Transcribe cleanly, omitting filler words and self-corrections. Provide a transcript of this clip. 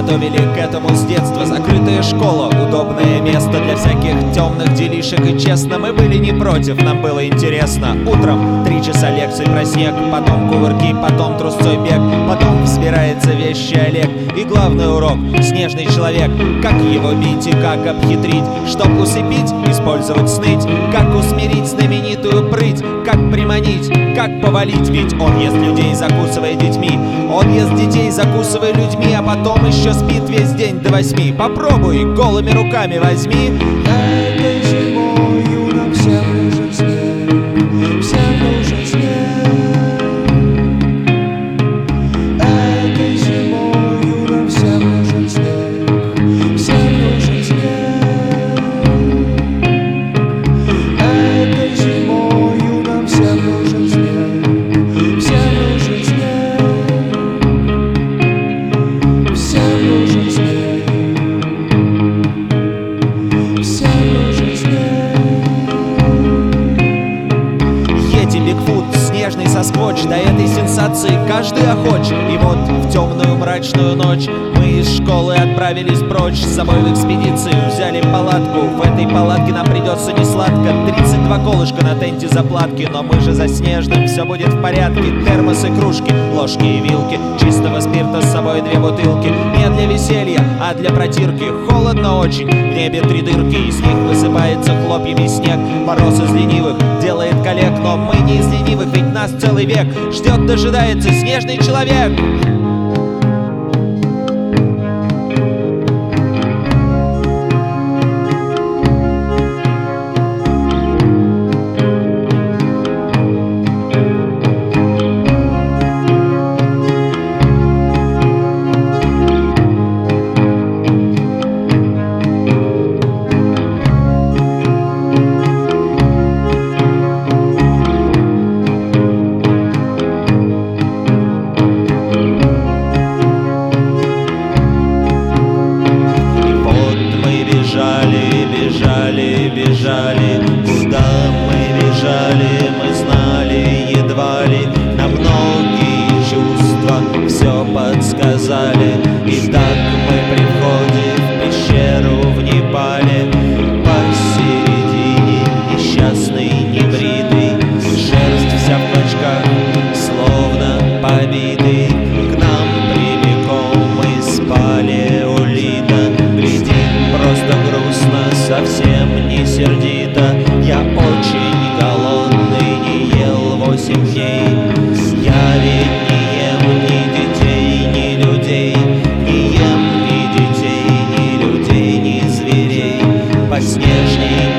готовили к этому с детства. Закрытая школа, удобное место для всяких темных делишек. И честно, мы были не против, нам было интересно. Утром 3 часа лекций про снег, потом кувырки, потом трусцой бег, потом взбирается вещий Олег. И главный урок — снежный человек. Как его бить и как обхитрить, чтоб усыпить, использовать сныть. Как усмирить знаменитую прыть, как приманить, как повалить. Ведь он ест людей, закусывая детьми. Он ест детей, закусывая людьми, а потом еще спит весь день до 8. Попробуй, голыми руками возьми. Этой зимою нам всем нужен снег, всем нужен снег. Этой зимою нам всем нужен снег, всем нужен снег. Этой зимою нам всем нужен снег, всем нужен снег, всем нужен снег. Йети, Бигфут, снежный соскотч, до этой сенсации каждый охоч. И вот в темную мрачную ночь мы из школы отправились прочь. С собой в экспедицию взяли палатку. В этой палатке нам придется несладко. 32 колышка на тенте заплатки. Но мы же за снежным, все будет в порядке. Термосы, кружки, ложки и вилки. Чистого спирта с собой 2 бутылки. Не для веселья, а для протирки. Холодно очень, в небе 3 дырки. Из них высыпается хлопьями снег. Мороз из ленивых делает коллег. Но мы не из ленивых, ведь нас целый век ждет, дожидается снежный человек. Бежали, куда мы бежали, мы знали едва ли. На многие чувства все подсказали. И так мы при входе в пещеру в Непале. Посередине несчастный, небритый, шерсть вся в клочках, словно побитый. К нам прямиком мы спали улита. Глядит просто грустно, совсем не сердито. Я очень голодный, не ел 8 дней. Я ведь не ем ни детей, ни людей. Не ем ни детей, ни людей, ни зверей. Подснежник